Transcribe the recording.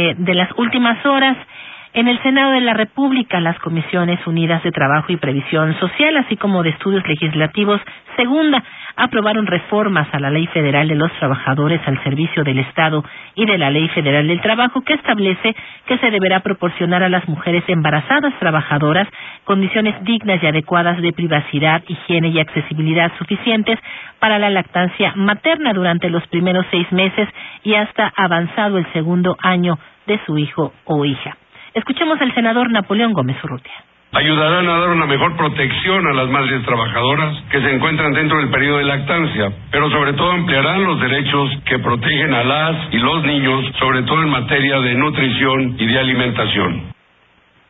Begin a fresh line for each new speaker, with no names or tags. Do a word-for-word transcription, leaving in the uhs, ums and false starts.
eh, de las últimas horas. En el Senado de la República, las Comisiones Unidas de Trabajo y Previsión Social, así como de Estudios Legislativos Segunda, aprobaron reformas a la Ley Federal de los Trabajadores al Servicio del Estado y de la Ley Federal del Trabajo, que establece que se deberá proporcionar a las mujeres embarazadas trabajadoras condiciones dignas y adecuadas de privacidad, higiene y accesibilidad suficientes para la lactancia materna durante los primeros seis meses y hasta avanzado el segundo año de su hijo o hija. Escuchemos al senador Napoleón Gómez Urrutia.
Ayudarán a dar una mejor protección a las madres trabajadoras que se encuentran dentro del periodo de lactancia, pero sobre todo ampliarán los derechos que protegen a las y los niños, sobre todo en materia de nutrición y de alimentación.